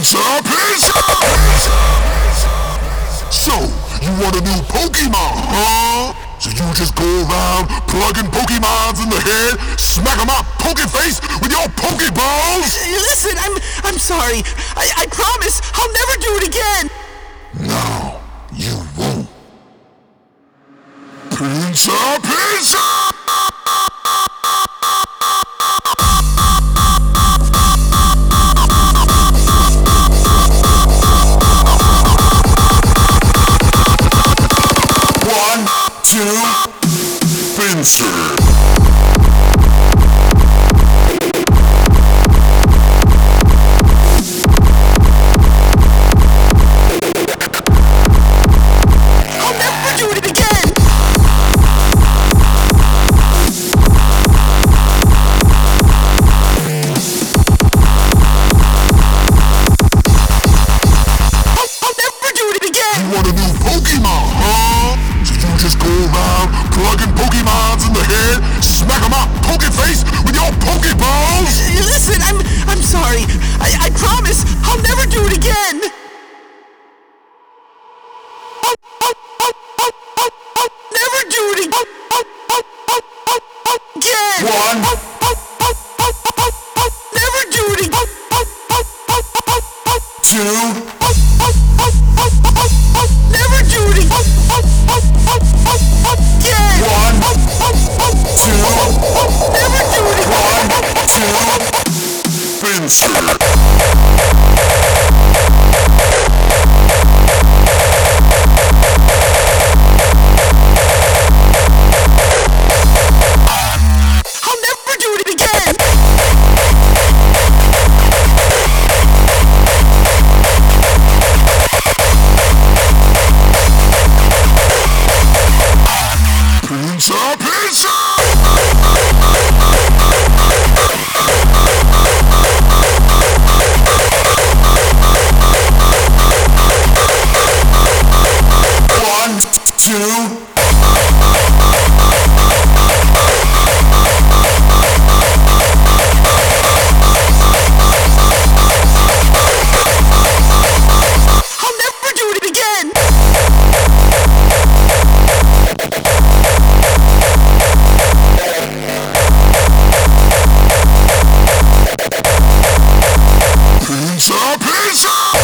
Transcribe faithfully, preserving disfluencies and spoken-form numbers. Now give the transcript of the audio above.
Pizza, pizza, So, you want a new Pokemon, huh? So you just go around plugging Pokemons in the head, smack 'em up, Pokeface with your Pokeballs? Listen, I'm I'm sorry. I, I promise I'll never do it again. No, you won't. Pizza, pizza! Two, Spencer. Just go around plugging Pokemons in the head, smack 'em up, Pokeface with your Pokeballs. Listen, I'm I'm sorry. I, I promise I'll never do it again. I'll, I'll, I'll, I'll, I'll, I'll never do it again. One. I'll, I'll, I'll, I'll, I'll, I'll never do it again. Two. I'll, I'll, I'll, I'll, I'll, I'll never do it again. Again. One, two, never do it again. One, two, Spencer. Pizza, pizza!